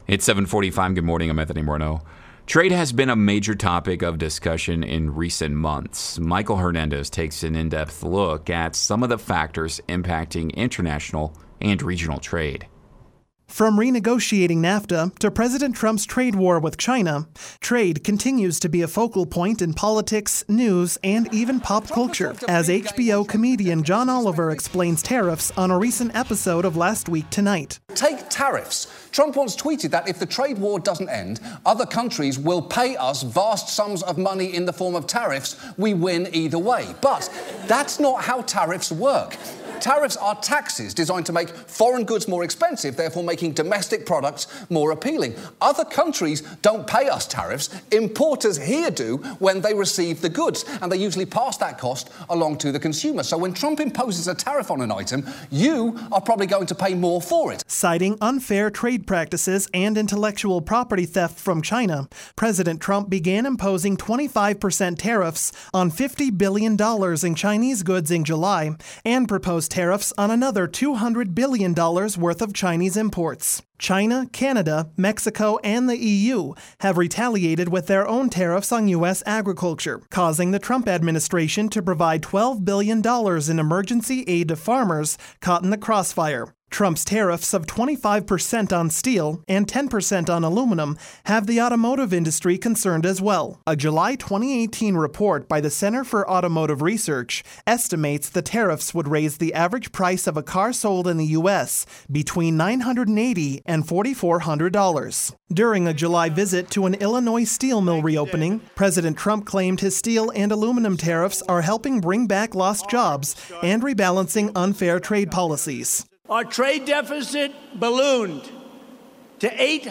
It's 7:45. Good morning. I'm Anthony Morneau. Trade has been a major topic of discussion in recent months. Michael Hernandez takes an in-depth look at some of the factors impacting international and regional trade. From renegotiating NAFTA to President Trump's trade war with China, trade continues to be a focal point in politics, news, and even pop culture, as HBO comedian John Oliver explains tariffs on a recent episode of Last Week Tonight. Take tariffs. Trump once tweeted that if the trade war doesn't end, other countries will pay us vast sums of money in the form of tariffs. We win either way. But that's not how tariffs work. Tariffs are taxes designed to make foreign goods more expensive, therefore making domestic products more appealing. Other countries don't pay us tariffs. Importers here do when they receive the goods, and they usually pass that cost along to the consumer. So when Trump imposes a tariff on an item, you are probably going to pay more for it. Citing unfair trade practices and intellectual property theft from China, President Trump began imposing 25% tariffs on $50 billion in Chinese goods in July and proposed tariffs on another $200 billion worth of Chinese imports. China, Canada, Mexico, and the EU have retaliated with their own tariffs on U.S. agriculture, causing the Trump administration to provide $12 billion in emergency aid to farmers caught in the crossfire. Trump's tariffs of 25% on steel and 10% on aluminum have the automotive industry concerned as well. A July 2018 report by the Center for Automotive Research estimates the tariffs would raise the average price of a car sold in the U.S. between $980 and $4,400. During a July visit to an Illinois steel mill reopening, President Trump claimed his steel and aluminum tariffs are helping bring back lost jobs and rebalancing unfair trade policies. Our trade deficit ballooned to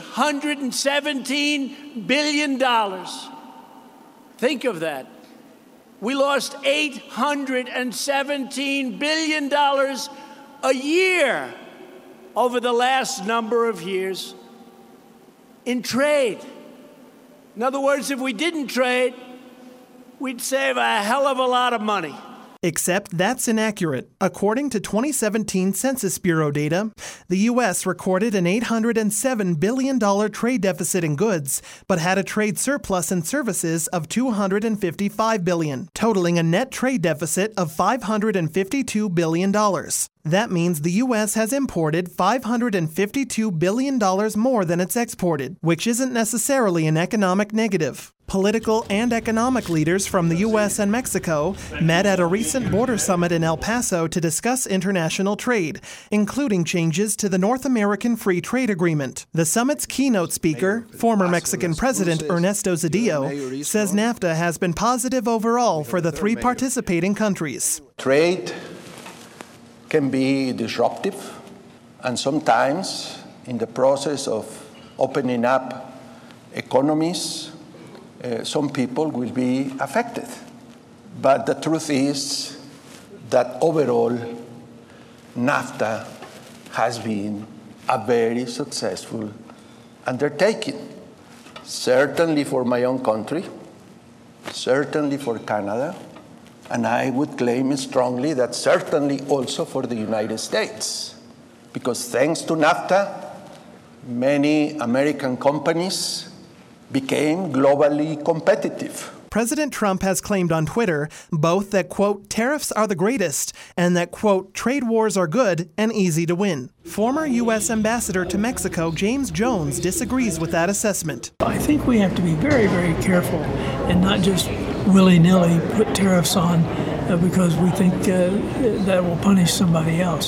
$817 billion. Think of that. We lost $817 billion a year over the last number of years in trade. In other words, if we didn't trade, we'd save a hell of a lot of money. Except that's inaccurate. According to 2017 Census Bureau data, the U.S. recorded an $807 billion trade deficit in goods, but had a trade surplus in services of $255 billion, totaling a net trade deficit of $552 billion. That means the U.S. has imported $552 billion more than it's exported, which isn't necessarily an economic negative. Political and economic leaders from the U.S. and Mexico met at a recent border summit in El Paso to discuss international trade, including changes to the North American Free Trade Agreement. The summit's keynote speaker, former Mexican President Ernesto Zedillo, says NAFTA has been positive overall for the three participating countries. Trade can be disruptive, and sometimes in the process of opening up economies, some people will be affected. But the truth is that overall, NAFTA has been a very successful undertaking. Certainly for my own country, certainly for Canada, and I would claim strongly that certainly also for the United States. Because thanks to NAFTA, many American companies became globally competitive. President Trump has claimed on Twitter both that, quote, tariffs are the greatest and that, quote, trade wars are good and easy to win. Former U.S. Ambassador to Mexico, James Jones, disagrees with that assessment. I think we have to be very, very careful and not just willy-nilly put tariffs on because we think that will punish somebody else.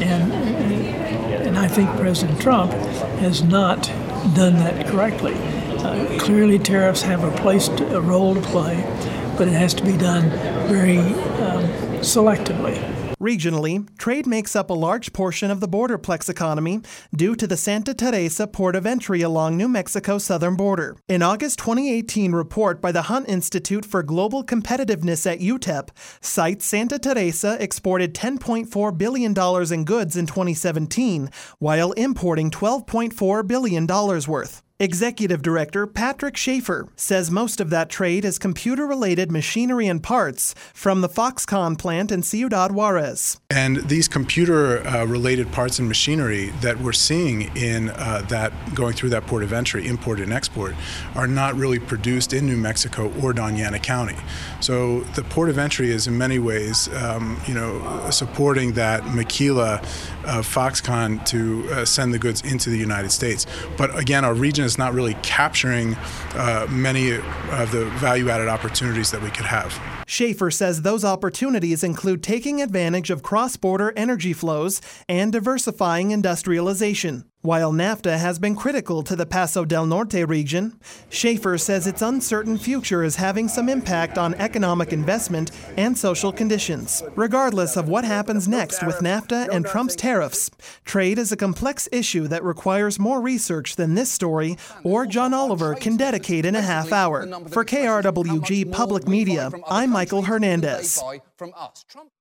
And I think President Trump has not done that correctly. Clearly, tariffs have a role to play, but it has to be done very selectively. Regionally, trade makes up a large portion of the borderplex economy due to the Santa Teresa port of entry along New Mexico's southern border. An August 2018 report by the Hunt Institute for Global Competitiveness at UTEP cites Santa Teresa exported $10.4 billion in goods in 2017, while importing $12.4 billion worth. Executive Director Patrick Schaefer says most of that trade is computer-related machinery and parts from the Foxconn plant in Ciudad Juarez. And these computer-related parts and machinery that we're seeing in that going through that port of entry, import and export, are not really produced in New Mexico or Doñana County. So the port of entry is in many ways, supporting that maquila of Foxconn to send the goods into the United States. But again, our region is not really capturing many of the value-added opportunities that we could have. Schaefer says those opportunities include taking advantage of cross-border energy flows and diversifying industrialization. While NAFTA has been critical to the Paso del Norte region, Schaefer says its uncertain future is having some impact on economic investment and social conditions. Regardless of what happens next with NAFTA and Trump's tariffs, trade is a complex issue that requires more research than this story or John Oliver can dedicate in a half hour. For KRWG Public Media, I'm Michael Hernandez.